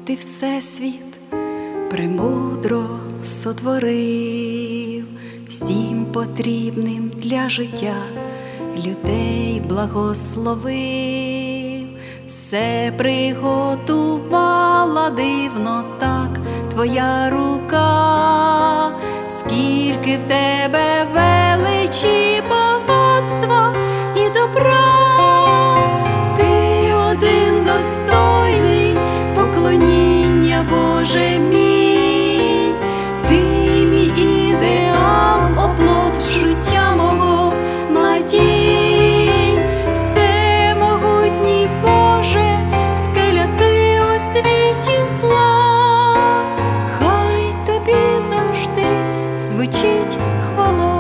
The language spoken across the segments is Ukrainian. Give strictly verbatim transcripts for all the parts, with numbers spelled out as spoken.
Ти всесвіт премудро сотворив, всім потрібним для життя людей благословив. Все приготувала дивно так твоя рука, скільки в тебе величі, багатства і добра. Ти один достойний поклоніння, Боже мій. Ти мій ідеал, оплот життя мого, надій. Всемогутній Боже, скеля ти у світі зла. Хай тобі завжди звучить хвала.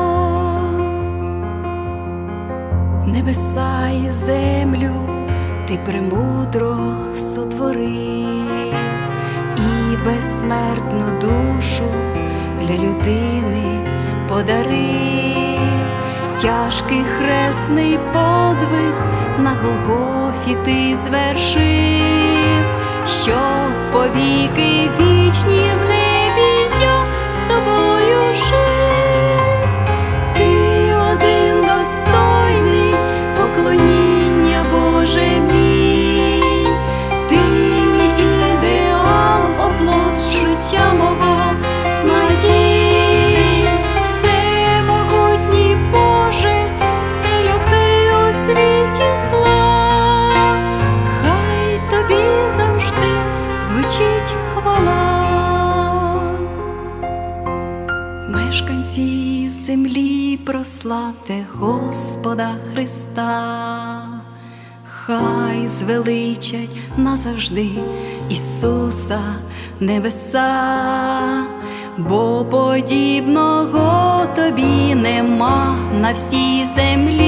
Небеса і землю ти премудро сотворив, і безсмертну душу для людини подарив. Тяжкий хресний подвиг на Голгофі ти звершив, щоб повіки вічні в небі я з тобою жив. Ти один достойний поклоніння, Боже мій. Ти мій ідеал, оплот життя мого, надій. Всемогутній Боже, скеля ти у світі зла. Хай тобі завжди звучить хвала. Мешканці землі, прославте Господа Христа. Хай звеличать назавжди Ісуса небеса, бо подібного тобі нема на всій землі.